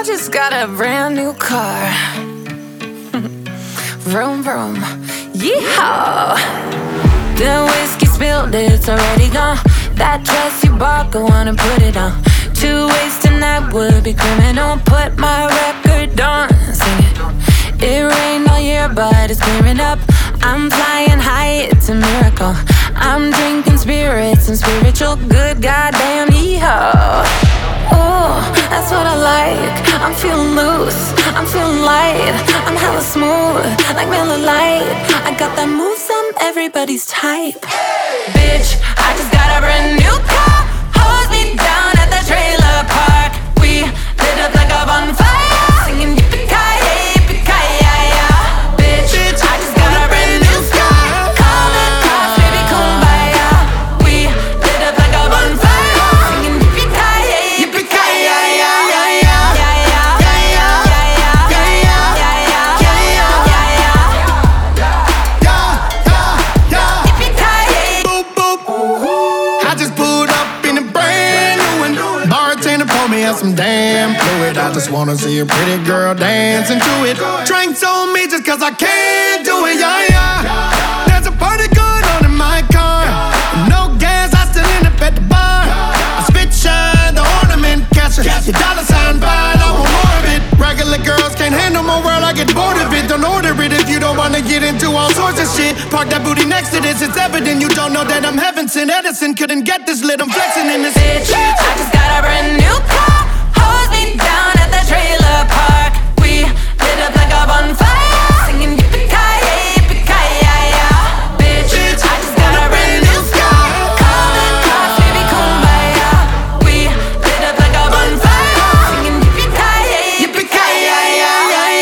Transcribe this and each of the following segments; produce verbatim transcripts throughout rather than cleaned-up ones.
just got a brand new car. Vroom, vroom, yeehaw. The whiskey spilled, it's already gone. That dress you bought, go on and put it on. Two ways tonight would be criminal. Put my record on, sing it. It rained all year, but it's clearing up. I'm flying high, it's a miracle. I'm drinking spirits and spiritual. Good goddamn yeehaw. Oh, that's what I like. I'm feeling loose, I'm feeling light. I'm hella smooth, like Miller Lite. I got that moves, I'm everybody's type. Bitch, I just got a brand new car. Hose me down at the trailer park. We lit up like a bonfire, singing yippee-ki-yay, yippee-ki-yay-yay. Bitch, I just got a brand new car. Call the cops, baby, kumbaya. We lit up like a bonfire, singing yippee-ki-yay, yippee-ki-yay-yay. Some damn fluid. I just wanna see a pretty girl dancing to it. Drinks on me just cause I can't do it, yeah, yeah. There's a party going on in my car. No gas, I still end up at the bar. I spit shine, the ornament catcher. Your dollar sign fine, I want more of it. Regular girls can't handle my world, I get bored of it. Don't order it if you don't wanna get into all sorts of shit. Park that booty next to this, it's evident you don't know that I'm heaven sent. Edison couldn't get this lit, I'm flexing in this. Bitch, I just got a brand new car. Hose me down at the trailer park. We lit up like a bonfire, singing yippee-ki-yay, yippee-ki-yay-yay. Bitch, I just got a brand new car. Call the cops, baby, kumbaya. We lit up like a bonfire, singing yippee-ki-yay, yippee-ki-yay-yay.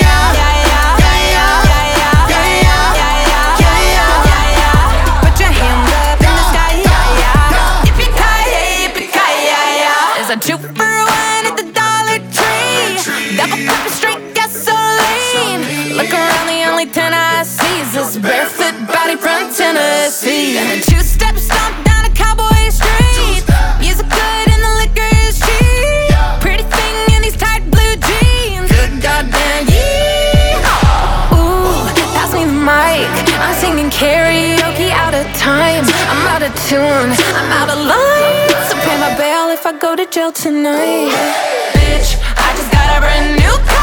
Put your hand up in the sky, yippee-ki-yay, yippee-ki-yay-yay. Is a two for one at the Dollar Tree. Double cup of straight gasoline. Look around, the only ten I see is this barefoot body from Tennessee. And a two-step stomp down a cowboy street. Music good and the liquor is cheap. Pretty thing in these tight blue jeans. Good goddamn yeah. Ooh, pass me the mic. I'm singing karaoke out of time. I'm out of tune, I'm out of line. So pay my bail if I go to jail tonight. Bitch, I just got a brand new car.